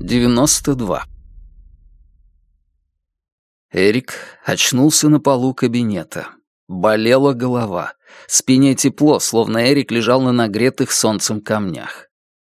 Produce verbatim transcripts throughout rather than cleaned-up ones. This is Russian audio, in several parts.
девяносто два. Эрик очнулся на полу кабинета. Болела голова. Спине тепло, словно Эрик лежал на нагретых солнцем камнях.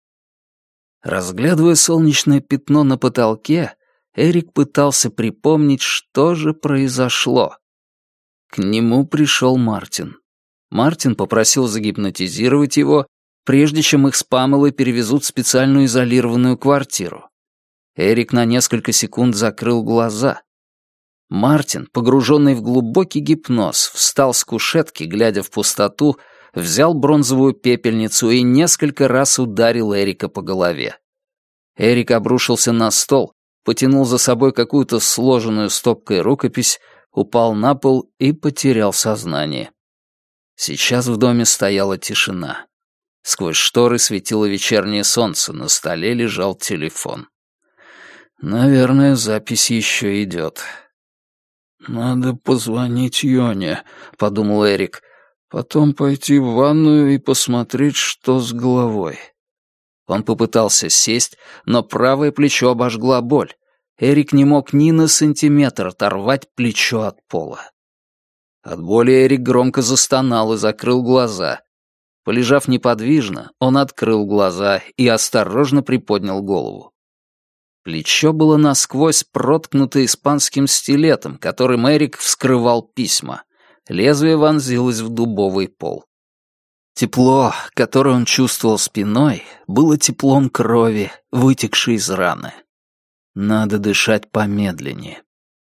Разглядывая солнечное пятно на потолке, Эрик пытался припомнить, что же произошло. К нему пришел Мартин. Мартин попросил загипнотизировать его, прежде чем их с Памелой перевезут в специальную изолированную квартиру. Эрик на несколько секунд закрыл глаза. Мартин, погруженный в глубокий гипноз, встал с кушетки, глядя в пустоту, взял бронзовую пепельницу и несколько раз ударил Эрика по голове. Эрик обрушился на стол, потянул за собой какую-то сложенную стопкой рукопись, упал на пол и потерял сознание. Сейчас в доме стояла тишина. Сквозь шторы светило вечернее солнце, на столе лежал телефон. Наверное, запись еще идет. «Надо позвонить Йоне», — подумал Эрик. «Потом пойти в ванную и посмотреть, что с головой». Он попытался сесть, но правое плечо обожгла боль. Эрик не мог ни на сантиметр оторвать плечо от пола. От боли Эрик громко застонал и закрыл глаза. Полежав неподвижно, он открыл глаза и осторожно приподнял голову. Плечо было насквозь проткнуто испанским стилетом, которым Эрик вскрывал письма. Лезвие вонзилось в дубовый пол. Тепло, которое он чувствовал спиной, было теплом крови, вытекшей из раны. Надо дышать помедленнее.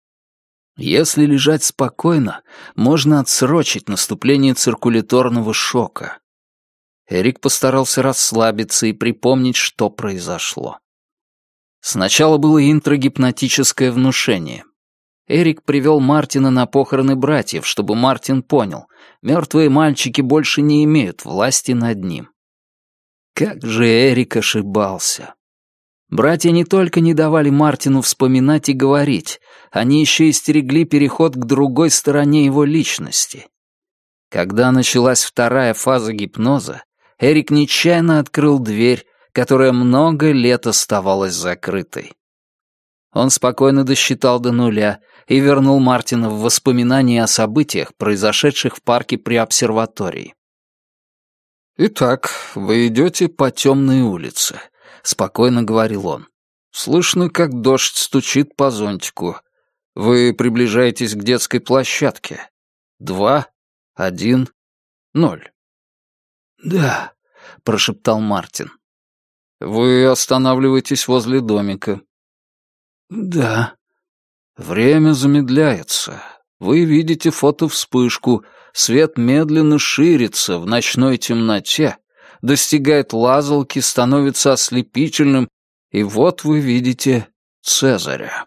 Если лежать спокойно, можно отсрочить наступление циркуляторного шока. Эрик постарался расслабиться и припомнить, что произошло. Сначала было интрагипнотическое внушение. Эрик привел Мартина на похороны братьев, чтобы Мартин понял, мертвые мальчики больше не имеют власти над ним. Как же Эрик ошибался. Братья не только не давали Мартину вспоминать и говорить, они еще и стерегли переход к другой стороне его личности. Когда началась вторая фаза гипноза, Эрик нечаянно открыл дверь, которая много лет оставалась закрытой. Он спокойно досчитал до нуля и вернул Мартина в воспоминания о событиях, произошедших в парке при обсерватории. «Итак, вы идете по темной улице», — спокойно говорил он. «Слышно, как дождь стучит по зонтику. Вы приближаетесь к детской площадке. Два, один, ноль». «Да», — прошептал Мартин. «Вы останавливаетесь возле домика». «Да». «Время замедляется. Вы видите фотовспышку. Свет медленно ширится в ночной темноте, достигает лазалки, становится ослепительным, и вот вы видите Цезаря».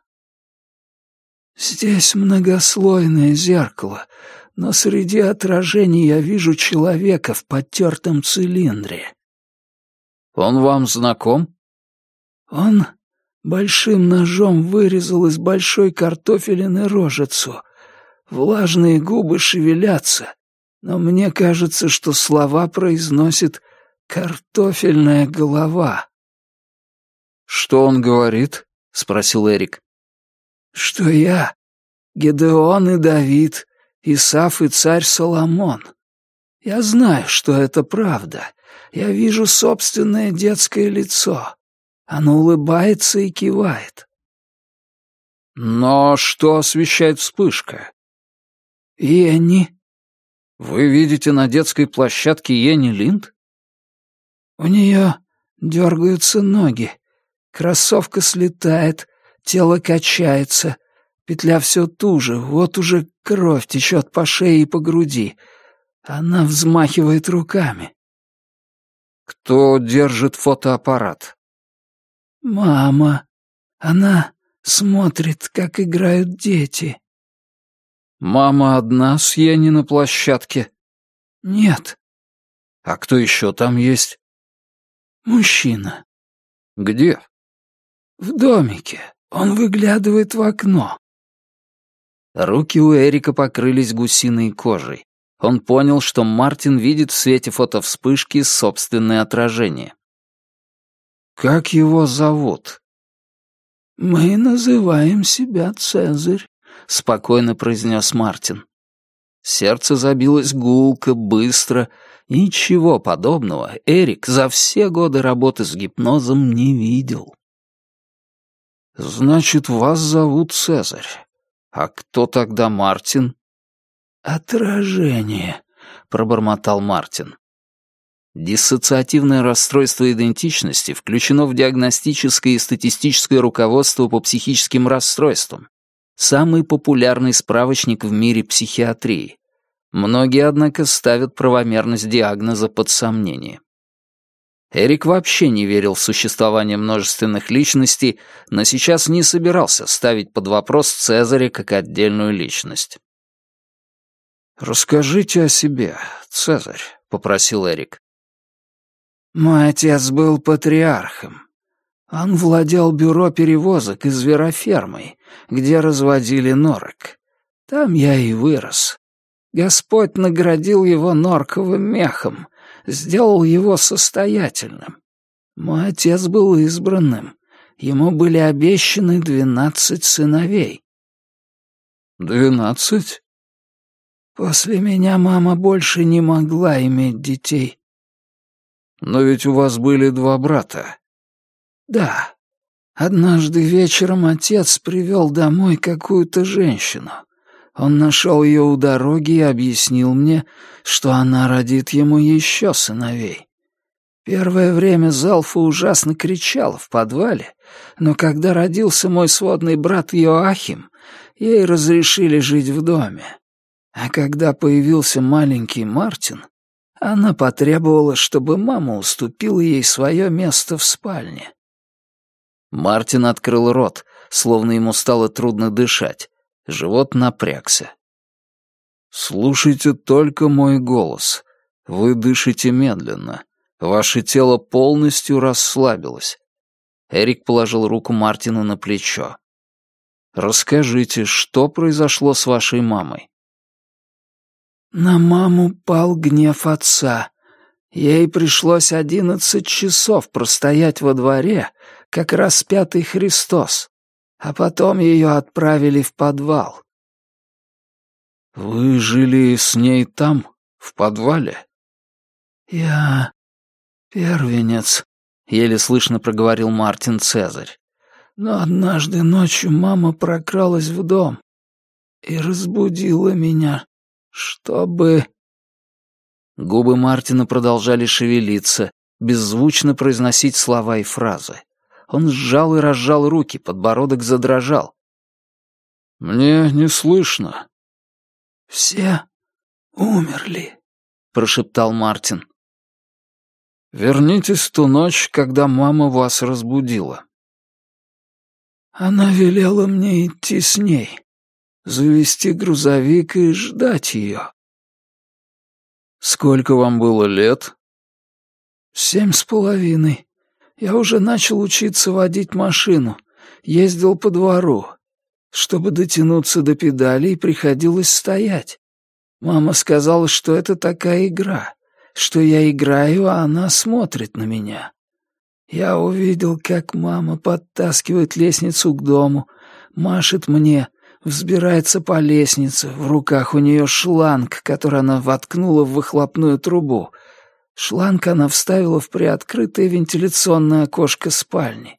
«Здесь многослойное зеркало, но среди отражений я вижу человека в потертом цилиндре». «Он вам знаком?» «Он большим ножом вырезал из большой картофелины рожицу. Влажные губы шевелятся, но мне кажется, что слова произносит картофельная голова». «Что он говорит?» — спросил Эрик. «Что я Гедеон и Давид, Исав и царь Соломон. Я знаю, что это правда. Я вижу собственное детское лицо. Оно улыбается и кивает». «Но что освещает вспышка?» «Йенни». «Вы видите на детской площадке Йенни Линд?» «У нее дергаются ноги. Кроссовка слетает, тело качается, петля все туже, вот уже кровь течет по шее и по груди. Она взмахивает руками». «Кто держит фотоаппарат?» «Мама. Она смотрит, как играют дети». «Мама одна с Йенни на площадке?» «Нет». «А кто еще там есть?» «Мужчина». «Где?» «В домике. Он выглядывает в окно». Руки у Эрика покрылись гусиной кожей. Он понял, что Мартин видит в свете фотовспышки собственное отражение. «Как его зовут?» «Мы называем себя Цезарь», — спокойно произнес Мартин. Сердце забилось гулко, быстро. Ничего подобного Эрик за все годы работы с гипнозом не видел. «Значит, вас зовут Цезарь. А кто тогда Мартин?» «Отражение», — пробормотал Мартин. Диссоциативное расстройство идентичности включено в диагностическое и статистическое руководство по психическим расстройствам. Самый популярный справочник в мире психиатрии. Многие, однако, ставят правомерность диагноза под сомнение. Эрик вообще не верил в существование множественных личностей, но сейчас не собирался ставить под вопрос Цезаря как отдельную личность. «Расскажите о себе, Цезарь», — попросил Эрик. «Мой отец был патриархом. Он владел бюро перевозок и зверофермой, где разводили норок. Там я и вырос. Господь наградил его норковым мехом, сделал его состоятельным. Мой отец был избранным. Ему были обещаны двенадцать сыновей». «Двенадцать?» «После меня мама больше не могла иметь детей». «Но ведь у вас были два брата». «Да. Однажды вечером отец привел домой какую-то женщину. Он нашел ее у дороги и объяснил мне, что она родит ему еще сыновей. Первое время Залфа ужасно кричала в подвале, но когда родился мой сводный брат Йоахим, ей разрешили жить в доме. А когда появился маленький Мартин, она потребовала, чтобы мама уступила ей свое место в спальне». Мартин открыл рот, словно ему стало трудно дышать. Живот напрягся. «Слушайте только мой голос. Вы дышите медленно. Ваше тело полностью расслабилось». Эрик положил руку Мартину на плечо. «Расскажите, что произошло с вашей мамой?» «На маму пал гнев отца. Ей пришлось одиннадцать часов простоять во дворе, как распятый Христос, а потом ее отправили в подвал». «Вы жили с ней там, в подвале?» «Я первенец», — еле слышно проговорил Мартин Цезарь. «Но однажды ночью мама прокралась в дом и разбудила меня, чтобы...» Губы Мартина продолжали шевелиться, беззвучно произносить слова и фразы. Он сжал и разжал руки, подбородок задрожал. «Мне не слышно». «Все умерли», — прошептал Мартин. «Вернитесь в ту ночь, когда мама вас разбудила». «Она велела мне идти с ней, завести грузовик и ждать ее». «Сколько вам было лет?» «Семь с половиной. Я уже начал учиться водить машину, ездил по двору. Чтобы дотянуться до педалей, приходилось стоять. Мама сказала, что это такая игра, что я играю, а она смотрит на меня. Я увидел, как мама подтаскивает лестницу к дому, машет мне, взбирается по лестнице, в руках у нее шланг, который она воткнула в выхлопную трубу. Шланг она вставила в приоткрытое вентиляционное окошко спальни.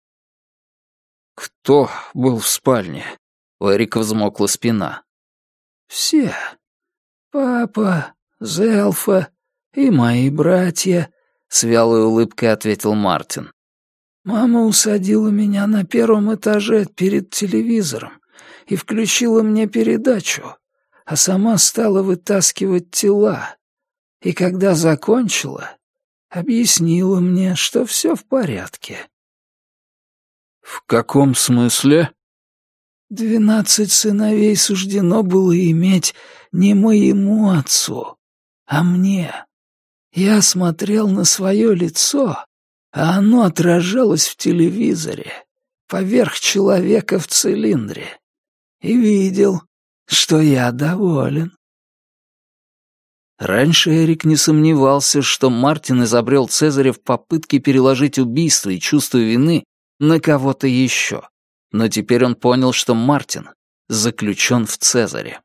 «Кто был в спальне?» У Эрика взмокла спина. «Все. Папа, Зелфа и мои братья», — с вялой улыбкой ответил Мартин. «Мама усадила меня на первом этаже перед телевизором и включила мне передачу, а сама стала вытаскивать тела. И когда закончила, объяснила мне, что все в порядке». «В каком смысле?» «Двенадцать сыновей суждено было иметь не моему отцу, а мне. Я смотрел на свое лицо, а оно отражалось в телевизоре, поверх человека в цилиндре, и видел, что я доволен». Раньше Эрик не сомневался, что Мартин изобрел Цезаря в попытке переложить убийство и чувство вины на кого-то еще. но теперь он понял, что Мартин заключен в Цезаре.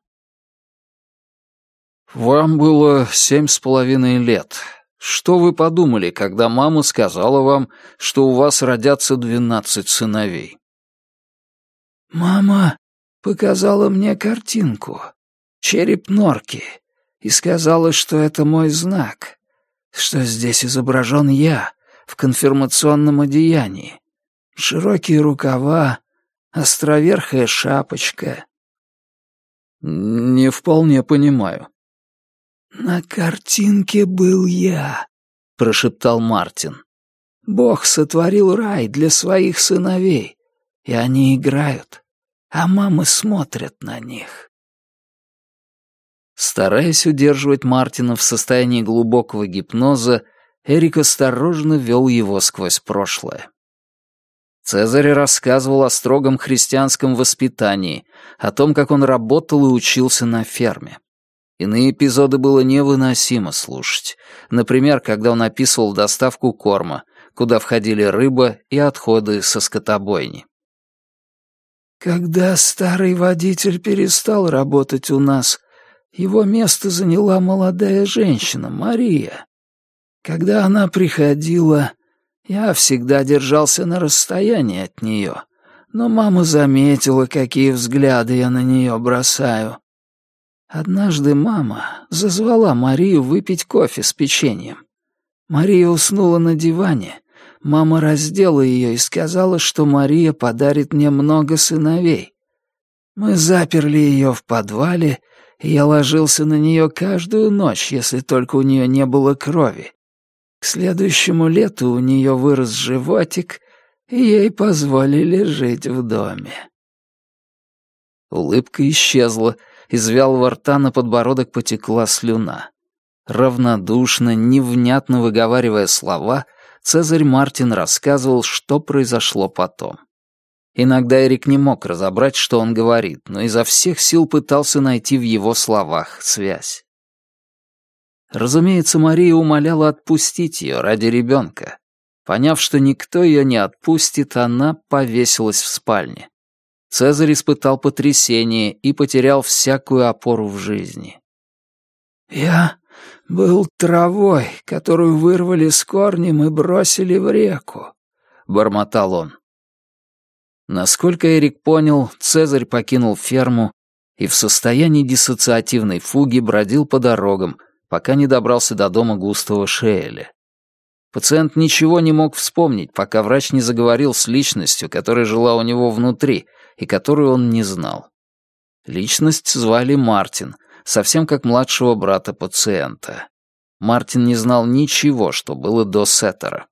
«Вам было семь с половиной лет. Что вы подумали, когда мама сказала вам, что у вас родятся двенадцать сыновей?» «Мама показала мне картинку, череп норки, и сказала, что это мой знак, что здесь изображен я в конфирмационном одеянии, широкие рукава, островерхая шапочка». «Не вполне понимаю». «На картинке был я», — прошептал Мартин. «Бог сотворил рай для своих сыновей, и они играют, а мамы смотрят на них». Стараясь удерживать Мартина в состоянии глубокого гипноза, Эрик осторожно вел его сквозь прошлое. Цезарь рассказывал о строгом христианском воспитании, о том, как он работал и учился на ферме. Иные эпизоды было невыносимо слушать. Например, когда он описывал доставку корма, куда входили рыба и отходы со скотобойни. «Когда старый водитель перестал работать у нас, его место заняла молодая женщина, Мария. Когда она приходила, я всегда держался на расстоянии от нее, но мама заметила, какие взгляды я на нее бросаю. Однажды мама зазвала Марию выпить кофе с печеньем. Мария уснула на диване. Мама раздела ее и сказала, что Мария подарит мне много сыновей. Мы заперли ее в подвале, и я ложился на нее каждую ночь, если только у нее не было крови. К следующему лету у нее вырос животик, и ей позволили жить в доме». Улыбка исчезла, из вялого рта на подбородок потекла слюна. Равнодушно, невнятно выговаривая слова, Цезарь Мартин рассказывал, что произошло потом. Иногда Эрик не мог разобрать, что он говорит, но изо всех сил пытался найти в его словах связь. Разумеется, Мария умоляла отпустить ее ради ребенка. Поняв, что никто ее не отпустит, она повесилась в спальне. Цезарь испытал потрясение и потерял всякую опору в жизни. «Я был травой, которую вырвали с корнем и бросили в реку», — бормотал он. Насколько Эрик понял, Цезарь покинул ферму и в состоянии диссоциативной фуги бродил по дорогам, пока не добрался до дома Густава Шеэля. Пациент ничего не мог вспомнить, пока врач не заговорил с личностью, которая жила у него внутри и которую он не знал. Личность звали Мартин, совсем как младшего брата пациента. Мартин не знал ничего, что было до Сеттера.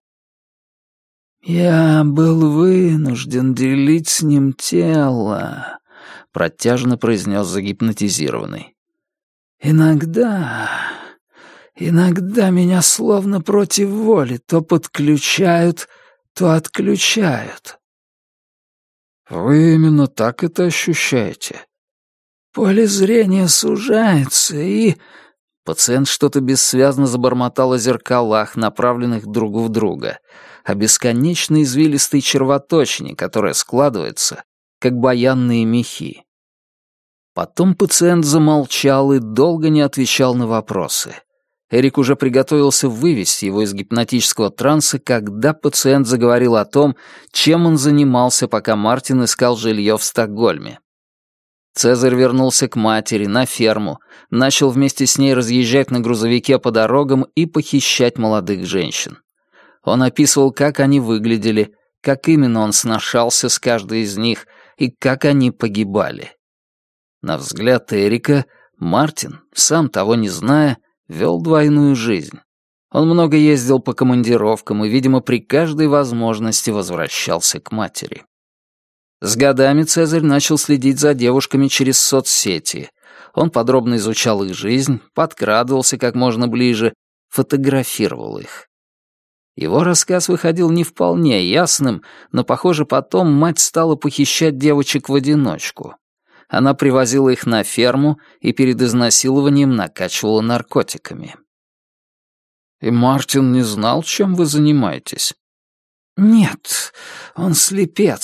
«Я был вынужден делить с ним тело», — протяжно произнес загипнотизированный. «Иногда, иногда меня словно против воли то подключают, то отключают». «Вы именно так это ощущаете?» «Поле зрения сужается, и...» Пациент что-то бессвязно забормотал о зеркалах, направленных друг в друга, о бесконечно извилистой червоточине, которая складывается, как баянные мехи. Потом пациент замолчал и долго не отвечал на вопросы. Эрик уже приготовился вывести его из гипнотического транса, когда пациент заговорил о том, чем он занимался, пока Мартин искал жилье в Стокгольме. Цезарь вернулся к матери, на ферму, начал вместе с ней разъезжать на грузовике по дорогам и похищать молодых женщин. Он описывал, как они выглядели, как именно он сношался с каждой из них и как они погибали. На взгляд Эрика, Мартин, сам того не зная, вел двойную жизнь. Он много ездил по командировкам и, видимо, при каждой возможности возвращался к матери. С годами Цезарь начал следить за девушками через соцсети. Он подробно изучал их жизнь, подкрадывался как можно ближе, фотографировал их. Его рассказ выходил не вполне ясным, но, похоже, потом мать стала похищать девочек в одиночку. Она привозила их на ферму и перед изнасилованием накачивала наркотиками. «И Мартин не знал, чем вы занимаетесь?» «Нет, он слепец.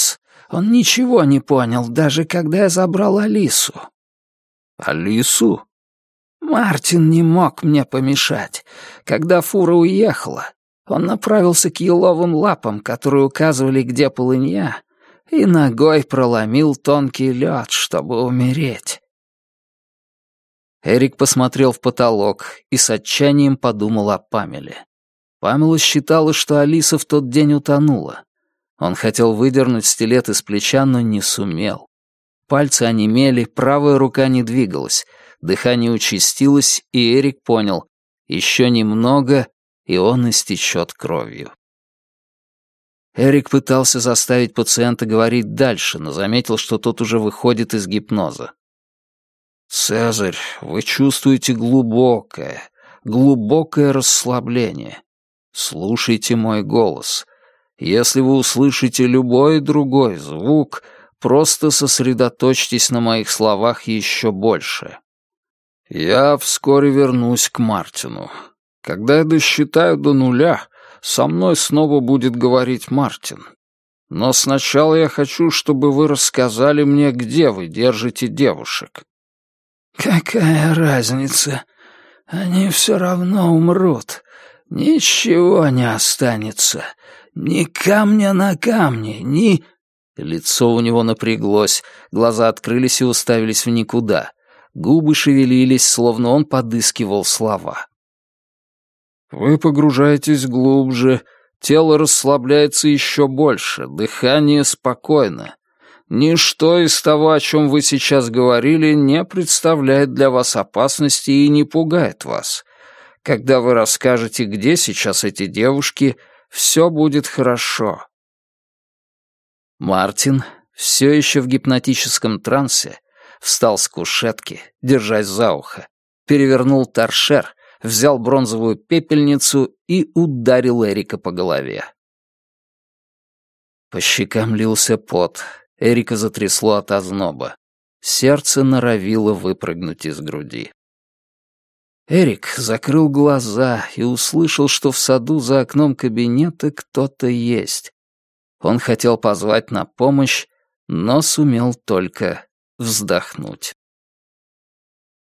Он ничего не понял, даже когда я забрал Алису». «Алису?» «Мартин не мог мне помешать. Когда фура уехала, он направился к еловым лапам, которые указывали, где полынья, и ногой проломил тонкий лед, чтобы умереть». Эрик посмотрел в потолок и с отчаянием подумал о Памеле. Памела считала, что Алиса в тот день утонула. Он хотел выдернуть стилет из плеча, но не сумел. Пальцы онемели, правая рука не двигалась, дыхание участилось, и Эрик понял — еще немного, и он истечет кровью. Эрик пытался заставить пациента говорить дальше, но заметил, что тот уже выходит из гипноза. «Цезарь, вы чувствуете глубокое, глубокое расслабление. Слушайте мой голос. Если вы услышите любой другой звук, просто сосредоточьтесь на моих словах еще больше. Я вскоре вернусь к Мартину. Когда я досчитаю до нуля, со мной снова будет говорить Мартин. Но сначала я хочу, чтобы вы рассказали мне, где вы держите девушек». «Какая разница? Они все равно умрут. Ничего не останется. Ни камня на камне, ни...» Лицо у него напряглось, глаза открылись и уставились в никуда. Губы шевелились, словно он подыскивал слова. «Вы погружаетесь глубже, тело расслабляется еще больше, дыхание спокойно. Ничто из того, о чем вы сейчас говорили, не представляет для вас опасности и не пугает вас. Когда вы расскажете, где сейчас эти девушки, все будет хорошо». Мартин, все еще в гипнотическом трансе, встал с кушетки, держась за ухо, перевернул торшер, взял бронзовую пепельницу и ударил Эрика по голове. По щекам лился пот. Эрика затрясло от озноба. Сердце норовило выпрыгнуть из груди. Эрик закрыл глаза и услышал, что в саду за окном кабинета кто-то есть. Он хотел позвать на помощь, но сумел только вздохнуть.